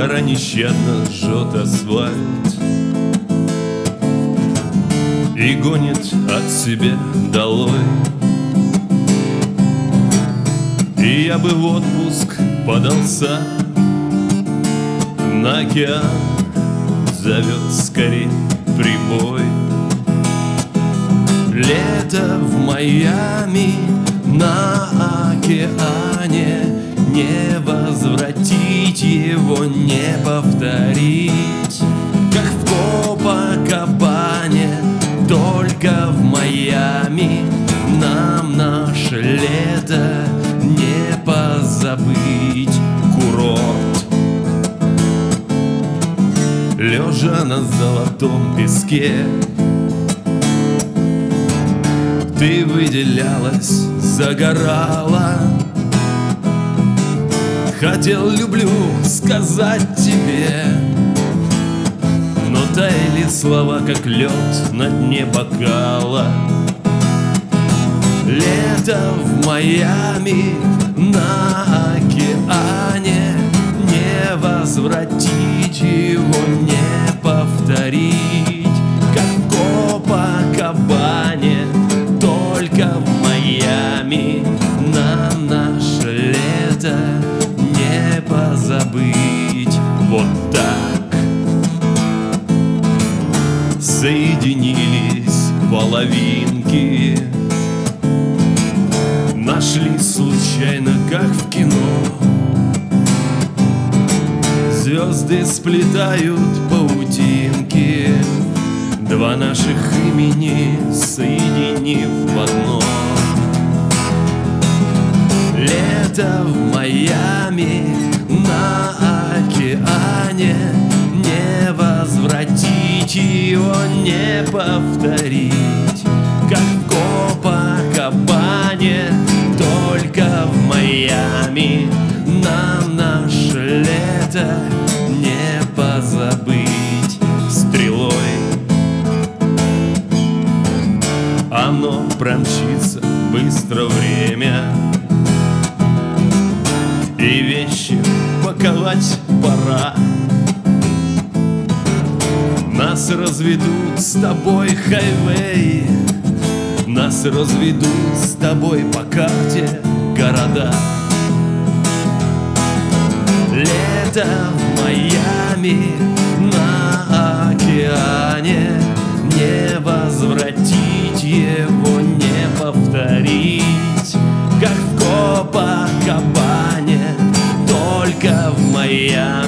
Жара нещадно жжет асфальт и гонит от себя долой. И я бы в отпуск подался, на океан зовет скорей прибой. Лето в Майами на океане, не возвратить его, не повторить. Как в Копакабане, только в Майами нам наше лето не позабыть. Курорт, лежа на золотом песке, ты выделялась, загорала. Хотел, люблю сказать тебе, но таяли слова, как лед на дне бокала. Лето в Майами на океане, не возвратить его, не повторить. Как в Копакабане, только в Майами нам наше лето не позабыть. Вот так соединились половинки, нашли случайно, как в кино. Звезды сплетают паутинки, два наших имени соединив в одно. Лето в Майами на океане, не возвратить его, не повторить. Как в Копакабане, только в Майами нам наше лето не позабыть. Стрелой оно промчится быстро время, и вещи паковать пора. Нас разведут с тобой хайвей, нас разведут с тобой по карте города. Лето в Майами на океане, не возвратить его, не повторить. Как в Копакабане, только в Майами